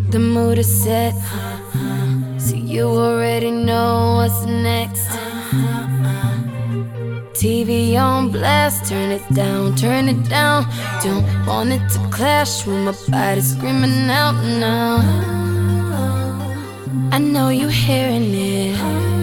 The mood is set, so you already know what's next. TV on blast, turn it down, turn it down. Don't want it to clash with my body screaming out now. I know you hearing it,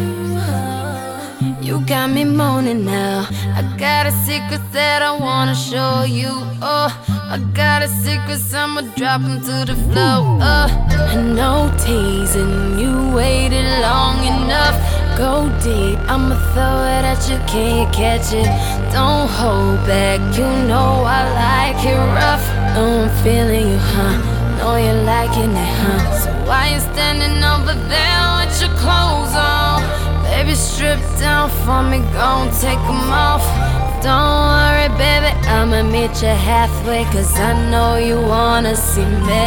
you got me moaning now. I got a secret that I wanna show you. Oh, I got a secret, so I'ma drop 'em to the floor. I know teasing, you waited long enough. Go deep, I'ma throw it at you, can you catch it? Don't hold back, you know I like it rough. Know I'm feeling you, huh? Know you're liking it, huh? So why you standing over there with your clothes on? Baby, strip down for me, gon' take 'em off. Don't worry, baby, I'ma meet you halfway, 'cause I know you wanna see me.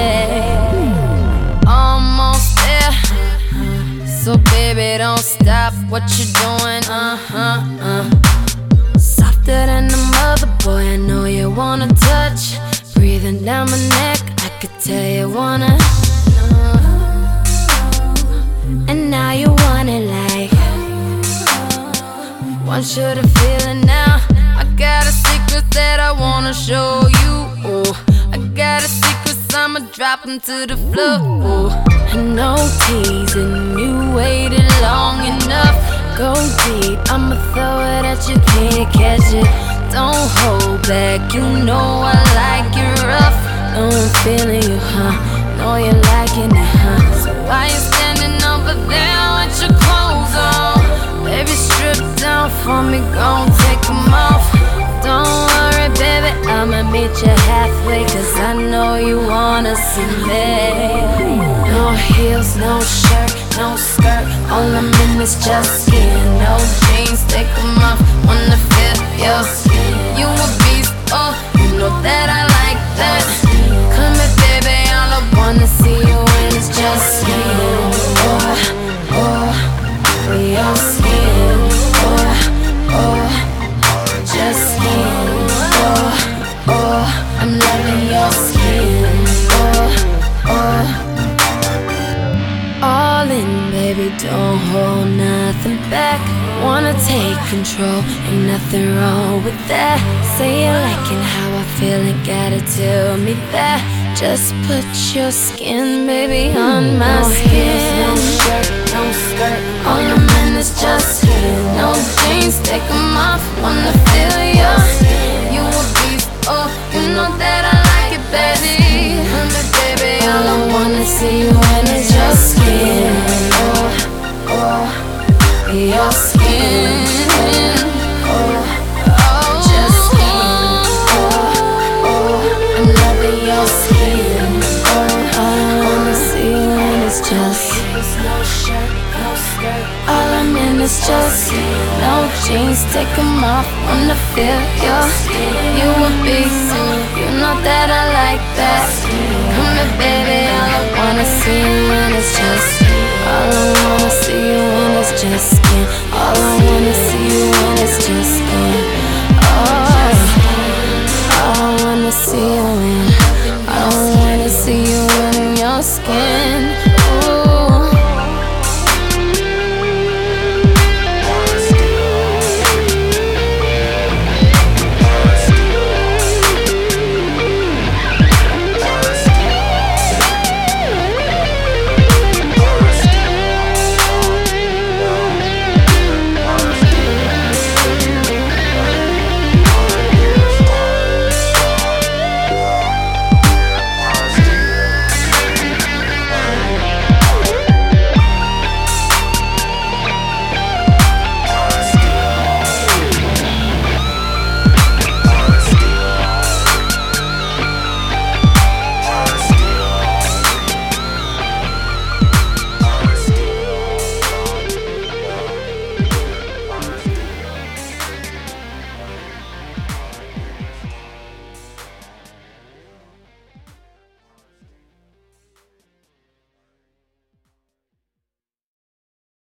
Almost there, so baby, don't stop what you're doing, Softer than a mother, boy, I know you wanna touch. Breathing down my neck, I could tell you wanna. And now you want it like, want you to feel it now. I got a secret that I wanna show you. Oh, I got a secret, so I'ma drop 'em to the floor. Oh, I know teasing, you waited long enough. Go deep, I'ma throw it at you, can't catch it. Don't hold back, you know I like it rough. Know I'm feeling you, huh? Know you're liking it, huh? So why you standing over there with your clothes on? Baby, strip down for me, gon' take 'em off. Don't worry, baby, I'ma meet you halfway, 'cause I know you wanna see me. No heels, no shirt, no skirt, all I'm in is just skin. No jeans, take 'em off, wanna feel your skin. You a beast, oh, you know that I like that. Come here, baby, all I wanna see you in is just skin. Oh, oh, your skin. Oh, oh, just skin. Oh, oh, I'm loving your skin. Oh, oh, all in, baby, don't hold nothing back. Wanna take control, ain't nothing wrong with that. Say you liking how I feel, ain't gotta tell me that. Just put your skin, baby, on my skin. No shirt, no skirt, all I'm in is just skin. No jeans, take 'em off, wanna feel your skin. You a beast, oh, you know that I like it, baby. Honey, baby, all I wanna see you in is your skin. Oh, oh, your skin. Oh, oh, just skin. Oh, oh, I'm loving your skin. Oh, all I wanna see you in is just no shirt, no skirt. All I'm in is just no jeans, take 'em off, wanna feel your skin. You a beast, you know that I like that. Come here, baby, all I wanna see you in is just. All I wanna see you in is just skin. All I wanna see you in is just skin. Oh, all I wanna see you in. I wanna see you in your skin.